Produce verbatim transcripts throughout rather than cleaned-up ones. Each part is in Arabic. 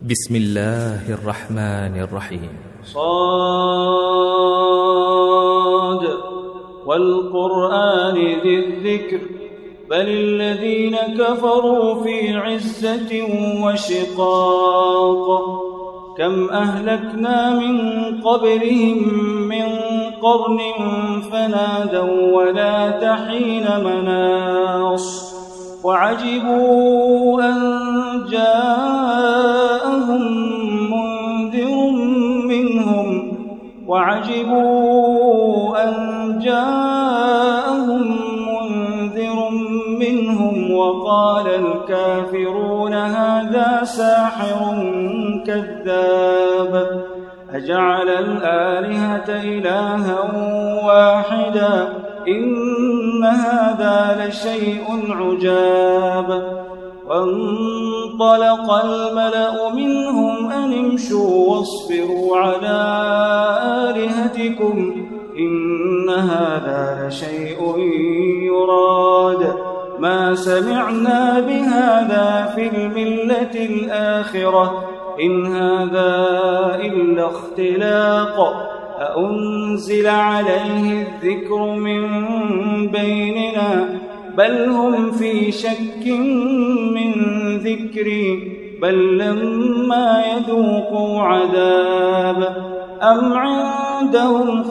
بسم الله الرحمن الرحيم. صاد والقرآن ذي الذكر بل الذين كفروا في عزة وشقاق كم أهلكنا من قبلهم من قرن فنادوا ولا تحين مناص وعجبوا أن جاءهم منذر منهم وعجبوا أن جاءهم منذر منهم وقال الكافرون هذا ساحر كذاب أجعل الآلهة إلها واحدا إن هذا لشيء عجاب وانطلق الملأ منهم أن امشوا واصبروا على آلهتكم إن هذا لشيء يراد ما سمعنا بهذا في الملة الآخرة إن هذا إلا اختلاق أأنزل عليه الذكر من بيننا بل هم في شك من ذكري بل لما يذوقوا عذاب أم عندهم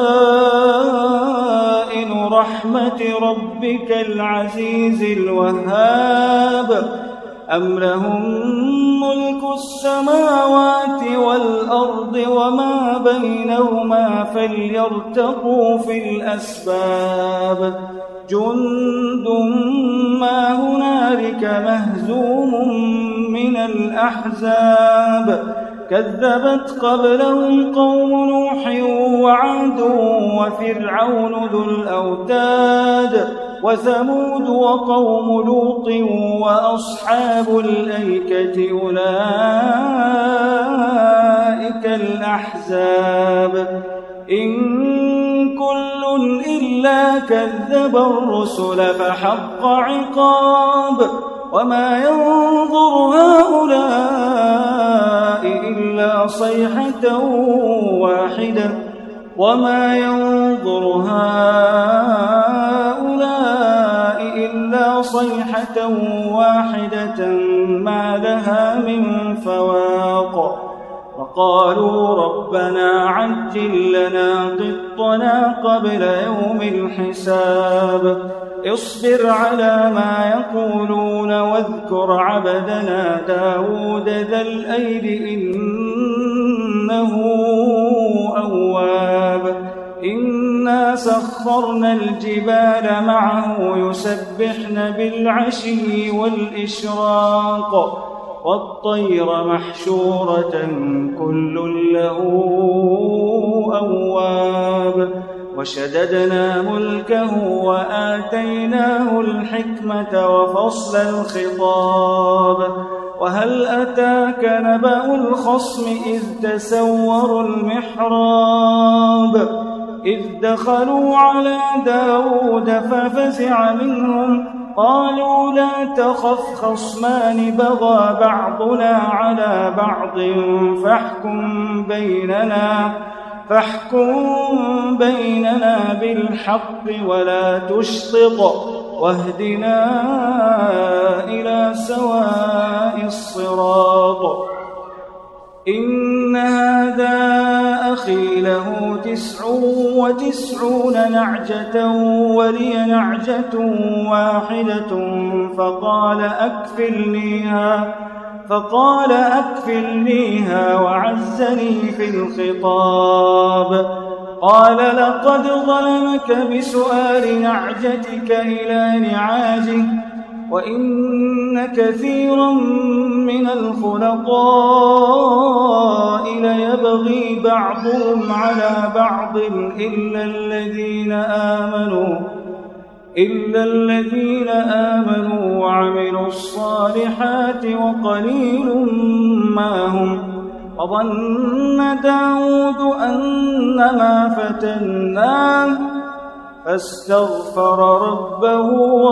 خزائن رحمة ربك العزيز الوهاب أم لهم ملك السماوات والأرض وما بينهما فليرتقوا في الأسباب جند ما هنالك مهزوم من الأحزاب كذبت قبلهم قوم نوح وعاد وفرعون ذو الأوتاد وثمود وقوم لوط وأصحاب الأيكة أولئك الأحزاب إن كل إلا كذب الرسل فحق عقاب وما ينظر هؤلاء إلا صيحة واحدة وما ينظر هؤلاء إلا صيحة واحدة ما لها من فواق وقالوا ربنا عجل لنا قطنا قبل يوم الحساب اصبر على ما يقولون واذكر عبدنا داود ذا الأيد إنه أواب إنا سخرنا الجبال معه يسبحن بالعشي والإشراق والطير محشورة كل له أواب وشددنا ملكه وآتيناه الحكمة وفصل الخطاب وهل أتاك نبأ الخصم إذ تسوروا المحراب إذ دخلوا على داود ففزع منهم قالوا لا تخف خصمان بغى بعضنا على بعض فاحكم بيننا فاحكم بيننا بالحق ولا تشطط واهدنا إلى سواء الصراط إن هذا أخي له تسع وتسعون نعجة ولي نعجة واحدة فقال أكفلنيها فقال أكفلنيها وعزني في الخطاب قال لقد ظلمك بسؤال نعجتك إلى نعاجه وإن كثيرا من الخلطاء ليبغي بعضهم على بعض إلا الذين آمنوا إلا الذين آمنوا وعملوا الصالحات وقليل ما هم وظن داود أنما فتناه فاستغفر ربه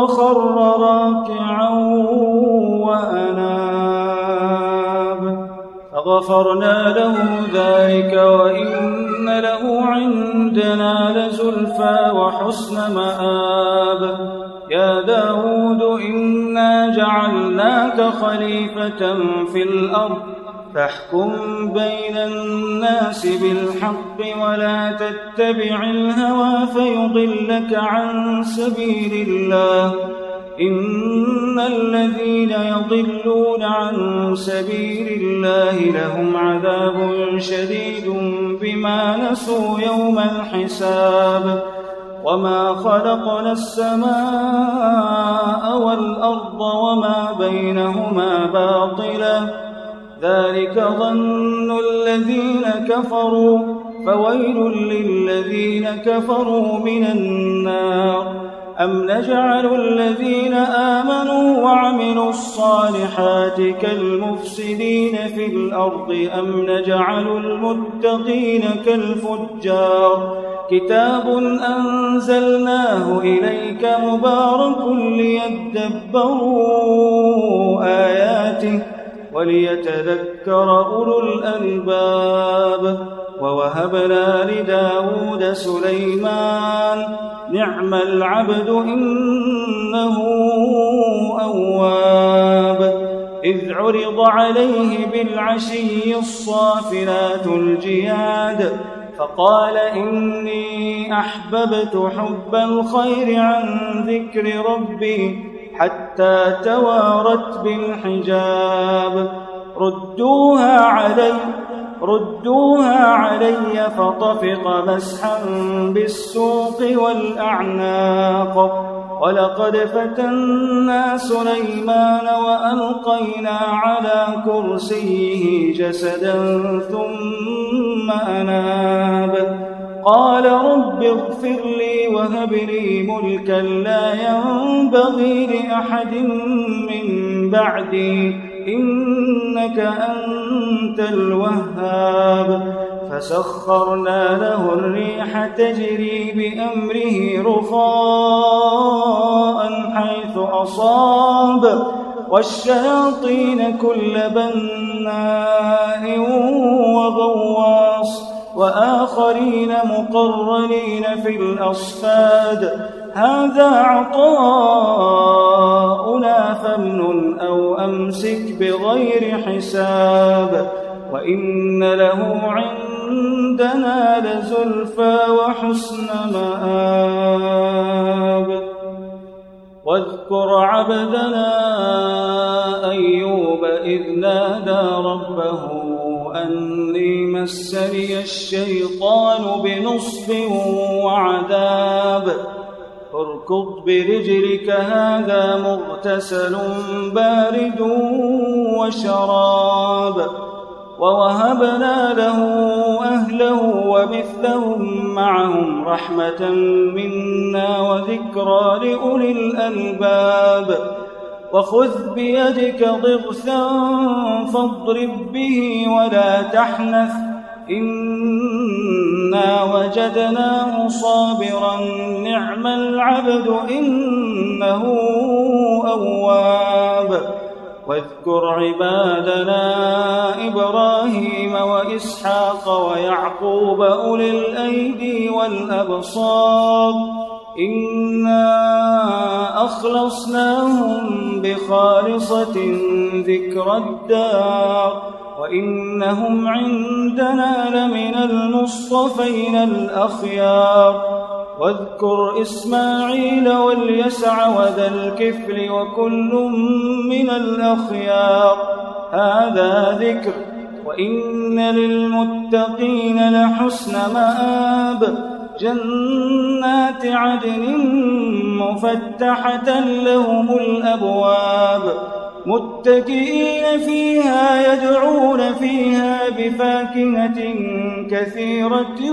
وخر راكعا وأناب فغفرنا له ذلك وإن له عندنا لزلفى وحسن مآب. يا داود إنا جعلناك خليفة في الأرض فاحكم بين الناس بالحق ولا تتبع الهوى فيضلك عن سبيل الله. إن الذين يضلون عن سبيل الله لهم عذاب شديد بما نسوا يوم الحساب. وما خلقنا السماء والأرض وما بينهما باطلا ذلك ظن الذين كفروا فويل للذين كفروا من النار. أم نجعل الذين آمنوا وعملوا الصالحات كالمفسدين في الأرض أم نجعل المتقين كالفجار. كتاب أنزلناه إليك مبارك ليدبروا آياته وليتذكر أولو الألباب. ووهبنا لداود سليمان نعم العبد إنه أواب. إذ عرض عليه بالعشي الصافنات الجياد فقال إني أحببت حب الخير عن ذكر ربي حتى توارت بالحجاب. ردوها علي ردوها علي فطفق مسحا بالسوق والأعناق. ولقد فتنا سليمان وألقينا على كرسيه جسدا ثم أناب. قال رب اغفر لي وهب لي ملكا لا ينبغي لأحد من بعدي إنك أنت الوهاب. فسخرنا له الريح تجري بأمره رخاء حيث أصاب والشياطين كل بناء وغواص وآخرين مقرنين في الأصفاد. هذا عطاؤنا فامنن أو أمسك بغير حساب. وإن له عندنا لزلفى وحسن مآب. واذكر عبدنا أيوب إذ نادى ربه أني مسني الشيطان بنصب وعذاب. اركض برجلك هذا مغتسل بارد وشراب. ووهبنا له أهله ومثلهم معهم رحمة منا وذكرى لأولي الألباب. وخذ بيدك ضغثا فاضرب به ولا تحنث إنا وجدناه صابرا نعم العبد إنه أواب. واذكر عبادنا إبراهيم وإسحاق ويعقوب أولي الأيدي والأبصار إنا أخلصناهم بخالصة ذكر الدار وإنهم عندنا لمن المصطفين الأخيار. واذكر إسماعيل واليسع وذا الكفل وكل من الأخيار. هذا ذكر وإن للمتقين لحسن مآب. جنات عدن مفتحة لهم الأبواب متكئين فيها يدعون فيها بفاكهة كثيرة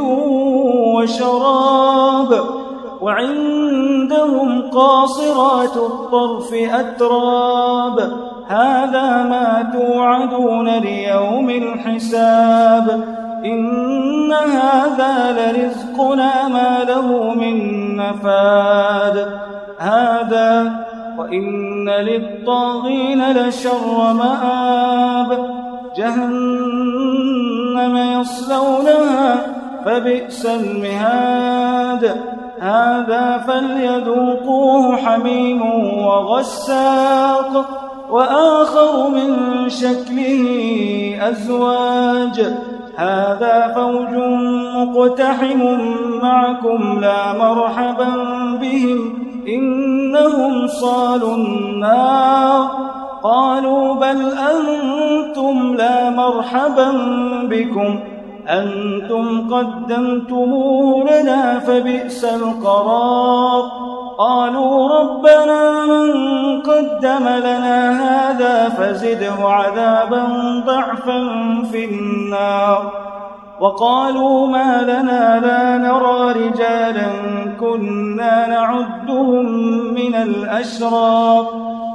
وشراب. وعندهم قاصرات الطرف أتراب. هذا ما توعدون ليوم الحساب. إن هذا لرزقنا ما له من نفاد. هذا وإن للطاغين لشر مآب. جهنم يصلونها فبئس المهاد هذا فليذوقوه حميم وغساق وآخر من شكله أزواج هذا فوج مقتحم معكم لا مرحبا بهم إنهم صالوا النار قالوا بل أنتم لا مرحبا بكم أنتم قدمتموه لنا فبئس القرار قالوا ربنا من قدم لنا هذا فزده عذابا ضعفا في النار وقالوا ما لنا لا نرى رجالا كنا نعدهم من الأشرار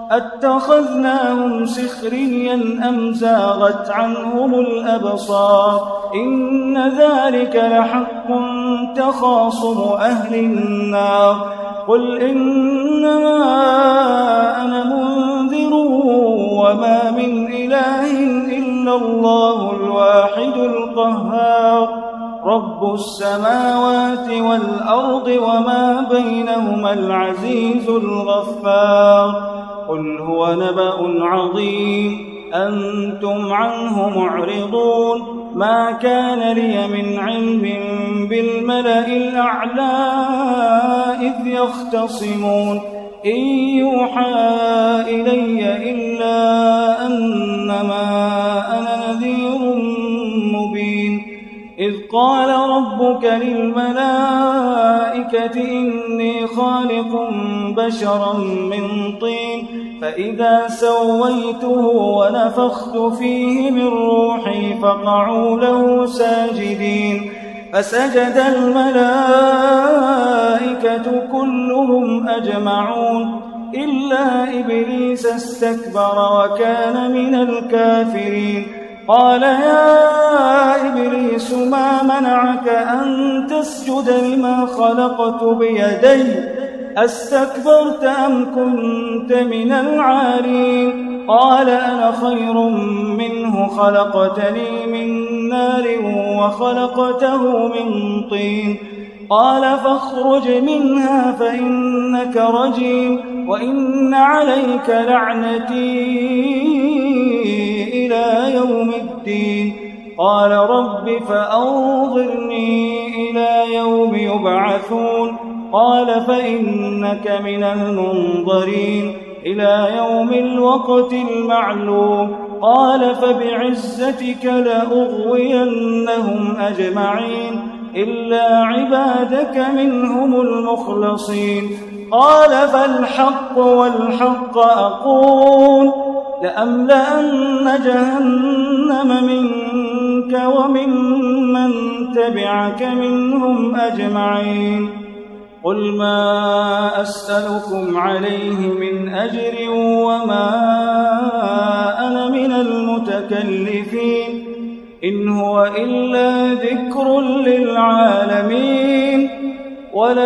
أتخذناهم سخريا أم زاغت عنهم الأبصار إن ذلك لحق تخاصم أهل النار قل إنما أنا منذر وما من إله إلا الله الواحد القهار رب السماوات والأرض وما بينهما العزيز الغفار قل هو نبأ عظيم أنتم عنه معرضون ما كان لي من علم بالملأ الأعلى إذ يختصمون إن يوحى إلي إلا أنما أنا نذير مبين إذ قال ربك للملائكة إني خالق بشرا من طين فإذا سويته ونفخت فيه من روحي فقعوا له ساجدين فسجد الملائكة كلهم أجمعون إلا إبليس استكبر وكان من الكافرين قال يا إبليس ما منعك أن تسجد لما خلقت بيدي أستكبرت أم كنت من العالين قال أنا خير منه خلقتني من نار وخلقته من طين قال فاخرج منها فإنك رجيم وإن عليك لعنتي إلى يوم الدين قال رب فأنظرني إلى يوم يبعثون قال فإنك من المنظرين إلى يوم الوقت المعلوم قال فبعزتك لأغوينهم أجمعين إلا عبادك منهم المخلصين قال فالحق والحق أقول لأملأن جهنم منك وممن تبعك منهم أجمعين قل ما أسألكم عليه من أجر وما أنا من المتكلفين إن هو إلا ذكر للعالمين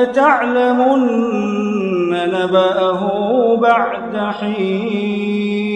ولتعلمن نبأه بعد حين